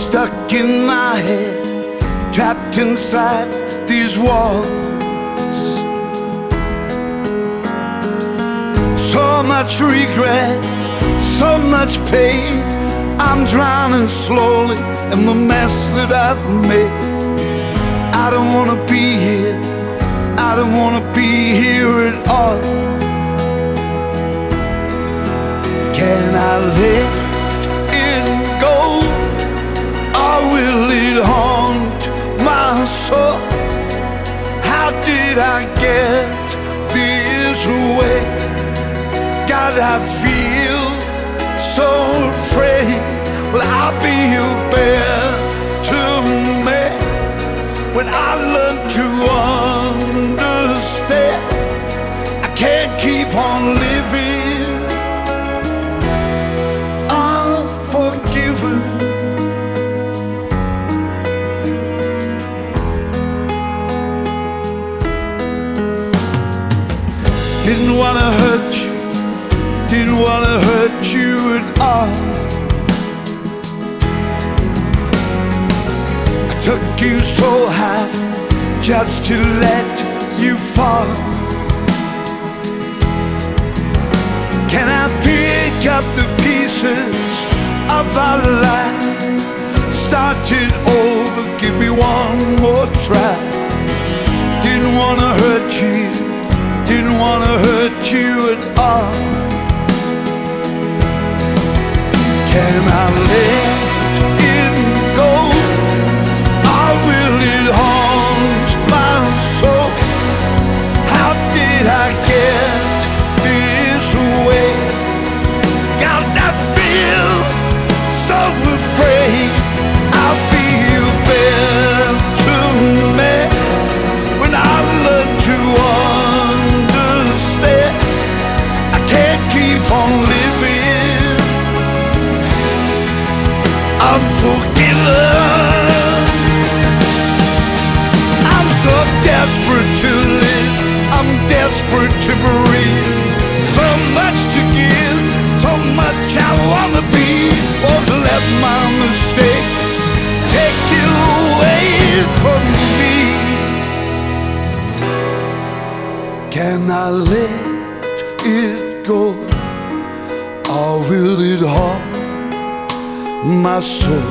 stuck in my head, trapped inside these walls. So much regret, so much pain. I'm drowning slowly in the mess that I've made. I don't wanna be here, I don't wanna be here at all. Can I let it go, or will it haunt my soul? How did I get this way? God, I feel so afraid. Will I be a bear to me when I learn to understand? I can't keep on living unforgiven. Didn't wanna hurt you, didn't wanna hurt you at all. I took you so high just to let you fall. Can I pick up the pieces of our life, start it over, give me one more try? Didn't wanna hurt you, didn't wanna hurt you at all. Can I let it go, or will it haunt my soul? How did I get this way? God, I feel so afraid. I'll be a bear to me when I learn to understand. I can't keep on living unforgiven. I'm so desperate to live, I'm desperate to breathe. So much to give, so much I wanna be. Won't let my mistakes take you away from me. Can I let it go, or will it haunt my soul?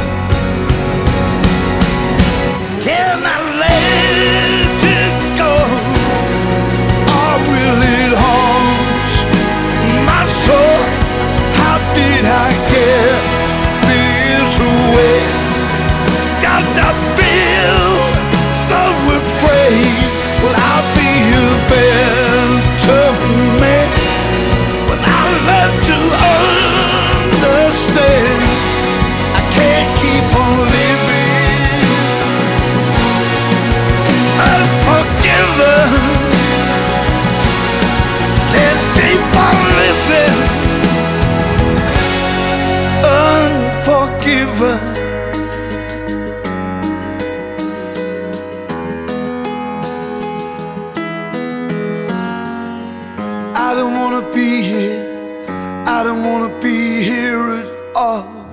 Can I let it go, or will it haunt my soul? How did I get this way? God, I feel so afraid. Will I be a bear to me when I learn to understand? I can't keep on living unforgiven. Can't keep on living unforgiven. I don't wanna be here, I don't wanna be here at all.